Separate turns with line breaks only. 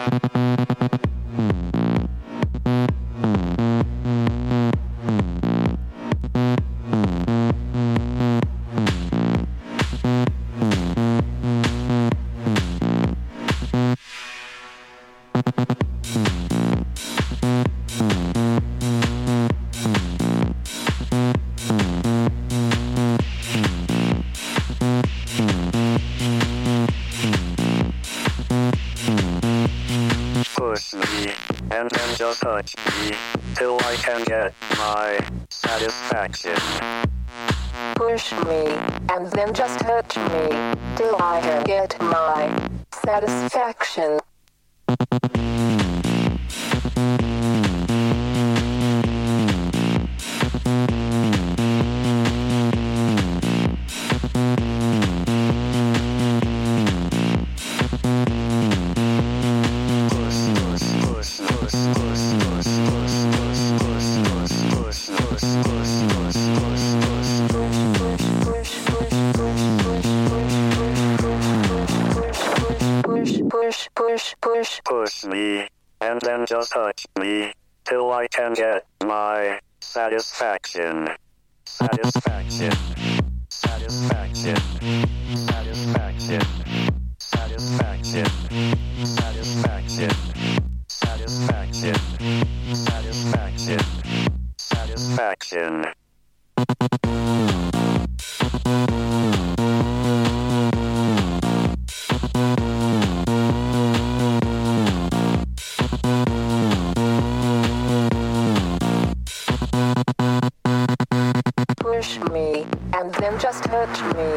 Push me, and then just touch me, till I can get my satisfaction.
Push me, and then just touch me, till I can get my satisfaction.
Push me, and then just touch me, till I can get my satisfaction. Satisfaction. Satisfaction. Satisfaction. Satisfaction. Satisfaction. Satisfaction. Satisfaction. Satisfaction.
Push me, and then just touch me,